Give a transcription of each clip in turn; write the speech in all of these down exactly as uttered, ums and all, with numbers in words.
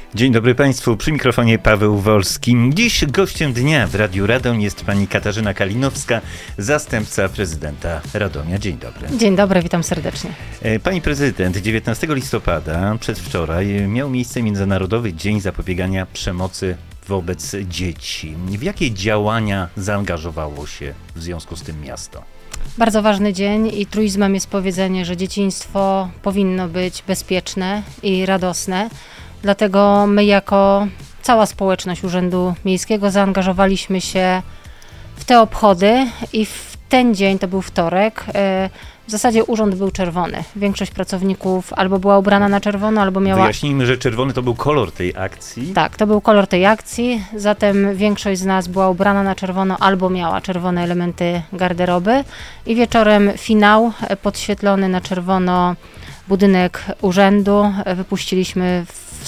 Dzień dobry Państwu, przy mikrofonie Paweł Wolski. Dziś gościem dnia w Radiu Radoń jest pani Katarzyna Kalinowska, zastępca prezydenta Radomia. Dzień dobry. Dzień dobry, witam serdecznie. Pani prezydent, dziewiętnastego listopada, przedwczoraj, miał miejsce Międzynarodowy Dzień Zapobiegania Przemocy wobec Dzieci. W jakie działania zaangażowało się w związku z tym miasto? Bardzo ważny dzień i truizmem jest powiedzenie, że dzieciństwo powinno być bezpieczne i radosne. Dlatego my jako cała społeczność Urzędu Miejskiego zaangażowaliśmy się w te obchody i w ten dzień, to był wtorek, w zasadzie urząd był czerwony. Większość pracowników albo była ubrana na czerwono, albo miała... Wyjaśnijmy, że czerwony to był kolor tej akcji. Tak, to był kolor tej akcji, zatem większość z nas była ubrana na czerwono albo miała czerwone elementy garderoby i wieczorem finał podświetlony na czerwono budynek urzędu. Wypuściliśmy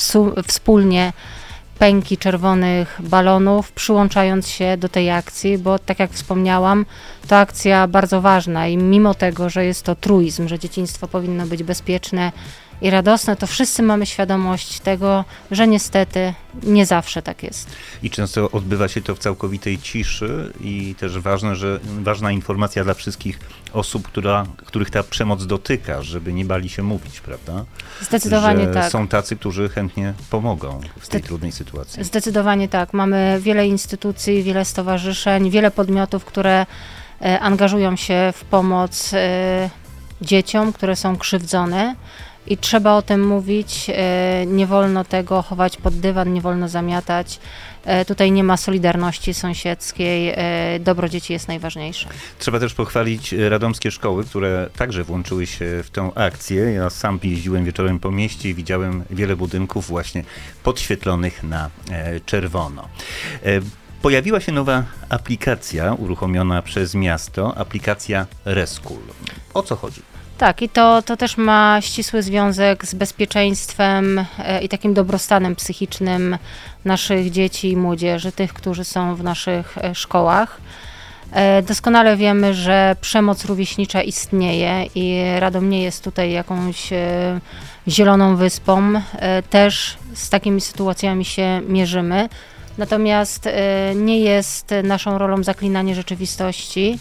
wspólnie pęki czerwonych balonów, przyłączając się do tej akcji, bo tak jak wspomniałam, to akcja bardzo ważna i mimo tego, że jest to truizm, że dzieciństwo powinno być bezpieczne i radosne, to wszyscy mamy świadomość tego, że niestety nie zawsze tak jest. I często odbywa się to w całkowitej ciszy i też ważne, że ważna informacja dla wszystkich osób, która, których ta przemoc dotyka, żeby nie bali się mówić, prawda? Zdecydowanie że tak. Są tacy, którzy chętnie pomogą w tej trudnej sytuacji. Zdecydowanie tak. Mamy wiele instytucji, wiele stowarzyszeń, wiele podmiotów, które e, angażują się w pomoc e, dzieciom, które są krzywdzone. I trzeba o tym mówić, nie wolno tego chować pod dywan, nie wolno zamiatać. Tutaj nie ma solidarności sąsiedzkiej, dobro dzieci jest najważniejsze. Trzeba też pochwalić radomskie szkoły, które także włączyły się w tę akcję. Ja sam jeździłem wieczorem po mieście i widziałem wiele budynków właśnie podświetlonych na czerwono. Pojawiła się nowa aplikacja uruchomiona przez miasto, aplikacja Reschool. O co chodzi? Tak, i to, to też ma ścisły związek z bezpieczeństwem i takim dobrostanem psychicznym naszych dzieci i młodzieży, tych, którzy są w naszych szkołach. Doskonale wiemy, że przemoc rówieśnicza istnieje i Radom nie jest tutaj jakąś zieloną wyspą. Też z takimi sytuacjami się mierzymy. Natomiast nie jest naszą rolą zaklinanie rzeczywistości,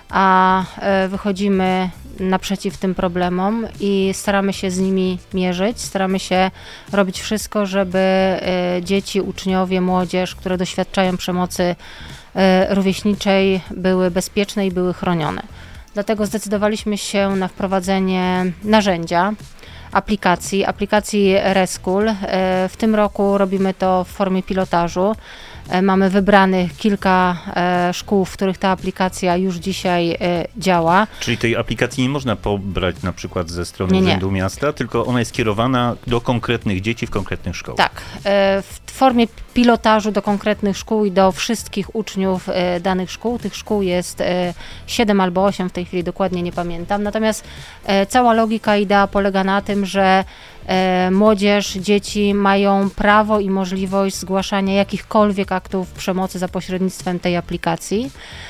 a wychodzimy naprzeciw tym problemom i staramy się z nimi mierzyć, staramy się robić wszystko, żeby dzieci, uczniowie, młodzież, które doświadczają przemocy rówieśniczej, były bezpieczne i były chronione. Dlatego zdecydowaliśmy się na wprowadzenie narzędzia, aplikacji, aplikacji Reschool. W tym roku robimy to w formie pilotażu. Mamy wybranych kilka szkół, w których ta aplikacja już dzisiaj działa. Czyli tej aplikacji nie można pobrać na przykład ze strony nie, nie. Urzędu Miasta, tylko ona jest kierowana do konkretnych dzieci w konkretnych szkołach. Tak, w formie pilotażu do konkretnych szkół i do wszystkich uczniów danych szkół. Tych szkół jest siedem albo osiem, w tej chwili dokładnie nie pamiętam. Natomiast cała logika, idea polega na tym, że młodzież, dzieci mają prawo i możliwość zgłaszania jakichkolwiek aktów przemocy za pośrednictwem tej aplikacji.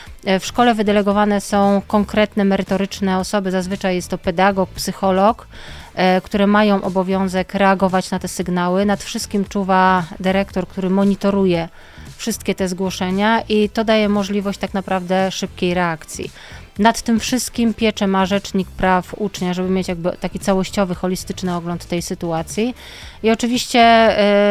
W szkole wydelegowane są konkretne, merytoryczne osoby, zazwyczaj jest to pedagog, psycholog, które mają obowiązek reagować na te sygnały. Nad wszystkim czuwa dyrektor, który monitoruje wszystkie te zgłoszenia i to daje możliwość tak naprawdę szybkiej reakcji. Nad tym wszystkim pieczę ma Rzecznik Praw Ucznia, żeby mieć jakby taki całościowy, holistyczny ogląd tej sytuacji. I oczywiście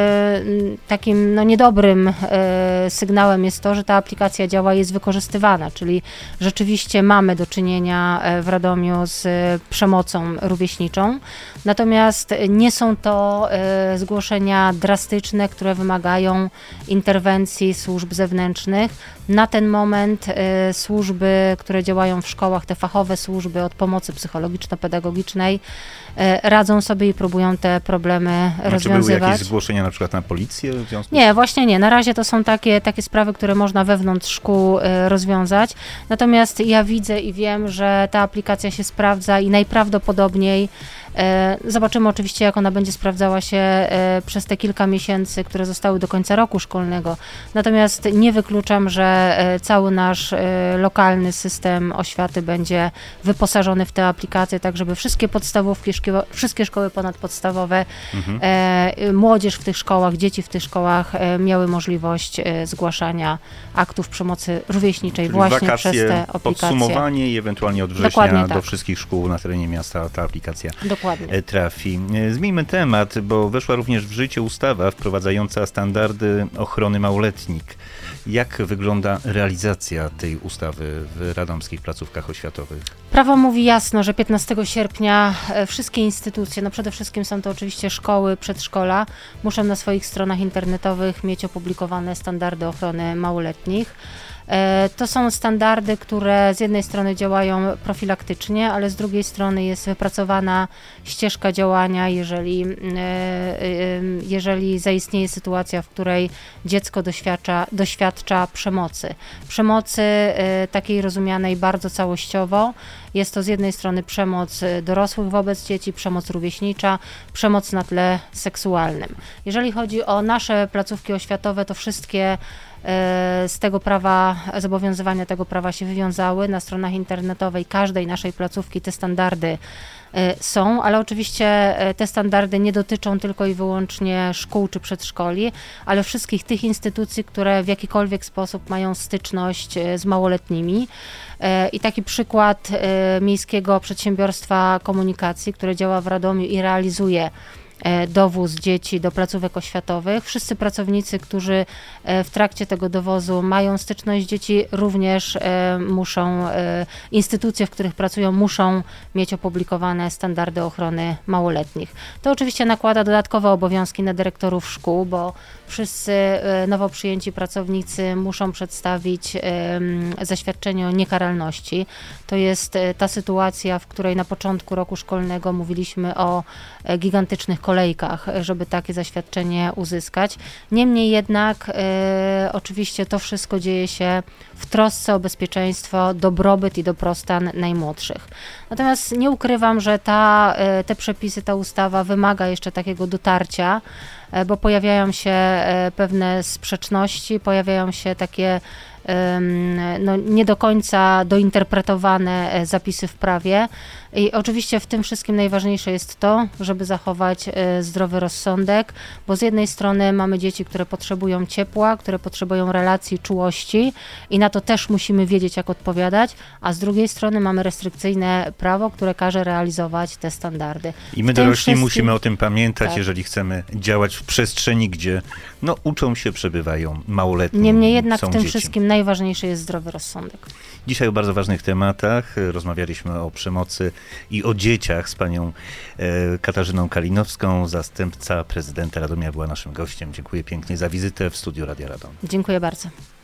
y, takim no, niedobrym y, sygnałem jest to, że ta aplikacja działa i jest wykorzystywana, czyli rzeczywiście mamy do czynienia w Radomiu z przemocą rówieśniczą, natomiast nie są to y, zgłoszenia drastyczne, które wymagają interwencji służb zewnętrznych. Na ten moment y, służby, które działają w szkołach, te fachowe służby od pomocy psychologiczno-pedagogicznej y, radzą sobie i próbują te problemy Czy rozwiązywać. były jakieś zgłoszenia na przykład na policję w związku? Nie, właśnie nie. Na razie to są takie, takie sprawy, które można wewnątrz szkół y, rozwiązać. Natomiast ja widzę i wiem, że ta aplikacja się sprawdza i najprawdopodobniej E, Zobaczymy oczywiście, jak ona będzie sprawdzała się e, przez te kilka miesięcy, które zostały do końca roku szkolnego. Natomiast nie wykluczam, że e, cały nasz e, lokalny system oświaty będzie wyposażony w te aplikacje, tak żeby wszystkie podstawówki, szkieło, wszystkie szkoły ponadpodstawowe, Mhm. e, młodzież w tych szkołach, dzieci w tych szkołach e, miały możliwość e, zgłaszania aktów przemocy rówieśniczej Czyli właśnie wakacje, przez te aplikacje. podsumowanie i ewentualnie od września Dokładnie do tak. wszystkich szkół na terenie miasta ta aplikacja Dokładnie. e, trafi. E, Zmieńmy temat, bo weszła również w życie ustawa wprowadzająca standardy ochrony małoletnich. Jak wygląda realizacja tej ustawy w radomskich placówkach oświatowych? Prawo mówi jasno, że piętnastego sierpnia e, wszystkie instytucje, no przede wszystkim są to oczywiście szkoły, przedszkola, muszą na swoich stronach internetowych mieć opublikowane standardy ochrony małoletnich. E, To są standardy, które z jednej strony działają profilaktycznie, ale z drugiej strony jest wypracowana ścieżka działania, jeżeli, e, e, jeżeli zaistnieje sytuacja, w której dziecko doświadcza, doświadcza przemocy. Przemocy e, takiej rozumianej bardzo całościowo. Jest to z jednej strony przemoc e, dorosłych wobec dzieci, przemoc rówieśnicza, przemoc na tle seksualnym. Jeżeli chodzi o nasze placówki oświatowe, to wszystkie e, z tego prawa, zobowiązywania tego prawa się wywiązały. Na stronach internetowej każdej naszej placówki te standardy e, są, ale oczywiście e, te standardy nie dotyczą tylko i wyłącznie szkół czy przedszkoli, ale wszystkich tych instytucji, które w jakikolwiek sposób mają styczność e, z małoletnimi. E, I taki przykład e, Miejskiego Przedsiębiorstwa Komunikacji, które działa w Radomiu i realizuje e, dowóz dzieci do placówek oświatowych. Wszyscy pracownicy, którzy e, w trakcie tego dowozu mają styczność z dzieci, również e, muszą, e, instytucje, w których pracują, muszą mieć opublikowane standardy ochrony małoletnich. To oczywiście nakłada dodatkowe obowiązki na dyrektorów szkół, bo wszyscy e, nowo przyjęci pracownicy muszą przedstawić em, zaświadczenie o niekaralności. To jest e, ta sytuacja, w której na początku roku szkolnego mówiliśmy o e, gigantycznych kolejkach, żeby takie zaświadczenie uzyskać. Niemniej jednak e, oczywiście to wszystko dzieje się w trosce o bezpieczeństwo, dobrobyt i dobrostan najmłodszych. Natomiast nie ukrywam, że ta, e, te przepisy, ta ustawa wymaga jeszcze takiego dotarcia, e, bo pojawiają się e, pewne sprzeczności, pojawiają się takie em, no, nie do końca dointerpretowane e, zapisy w prawie. I oczywiście w tym wszystkim najważniejsze jest to, żeby zachować e, zdrowy rozsądek, bo z jednej strony mamy dzieci, które potrzebują ciepła, które potrzebują relacji, czułości i na to też musimy wiedzieć, jak odpowiadać, a z drugiej strony mamy restrykcyjne prawo, które każe realizować te standardy. I my W tym dorośli wszystkim- musimy o tym pamiętać, Tak. jeżeli chcemy działać w przestrzeni, gdzie no, uczą się, przebywają małoletni. Niemniej jednak są w tym dzieci. wszystkim najważniejszy jest zdrowy rozsądek. Dzisiaj o bardzo ważnych tematach. Rozmawialiśmy o przemocy i o dzieciach z panią e, Katarzyną Kalinowską, zastępca prezydenta Radomia była naszym gościem. Dziękuję pięknie za wizytę w studiu Radia Radom. Dziękuję bardzo.